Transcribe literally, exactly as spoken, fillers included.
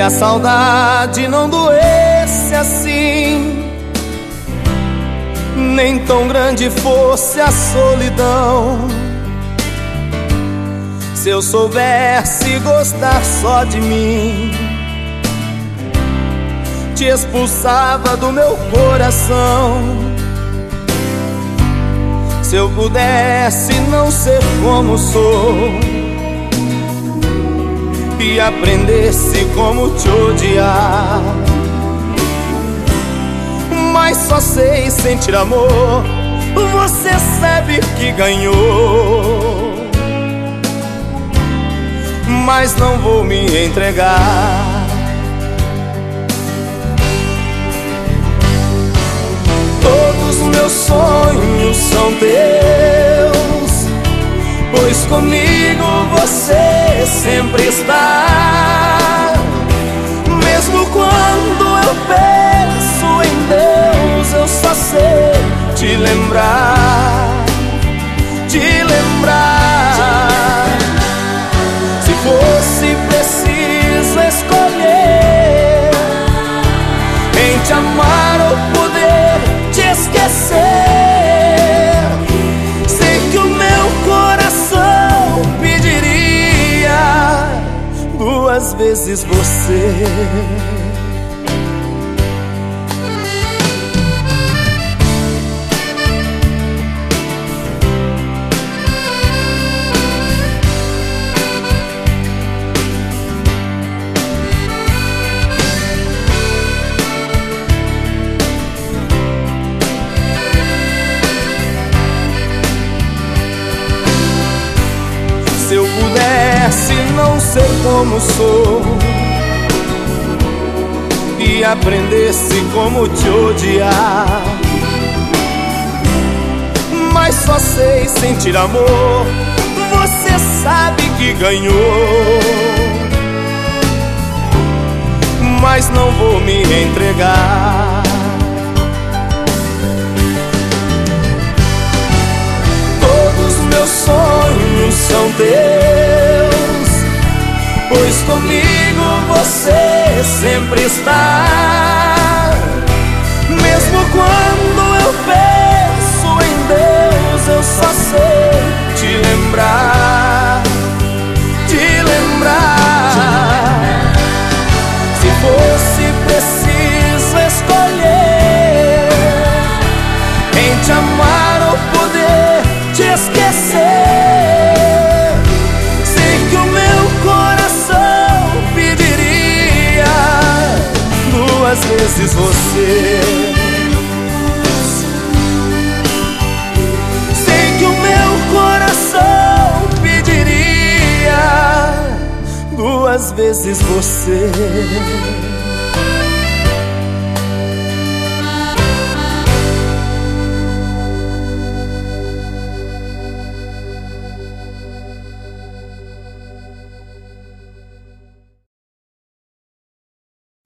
a saudade não doesse assim, nem tão grande fosse a solidão. Se eu soubesse gostar só de mim, te expulsava do meu coração. Se eu pudesse não ser como sou e aprendesse como te odiar, mas só sei sentir amor, você sabe que ganhou. Mas não vou me entregar. Todos meus sonhos são teus, pois comigo você sempre está. Mesmo quando eu penso em Deus, eu só sei te lembrar, te lembrar. Se fosse preciso escolher em te amar ou poder te esquecer, sei que o meu coração pediria duas vezes você. Se eu pudesse não ser como sou e aprendesse como te odiar, mas só sei sentir amor, você sabe que ganhou. Mas não vou me entregar. Todos meus sonhos são teus, pois comigo você sempre está. Mesmo quando eu penso em Deus, eu só sei te lembrar, te lembrar. Se fosse preciso escolher em te amar ou poder te esquecer, sei que o meu coração pediria duas vezes você. Sei que o meu coração pediria duas vezes você.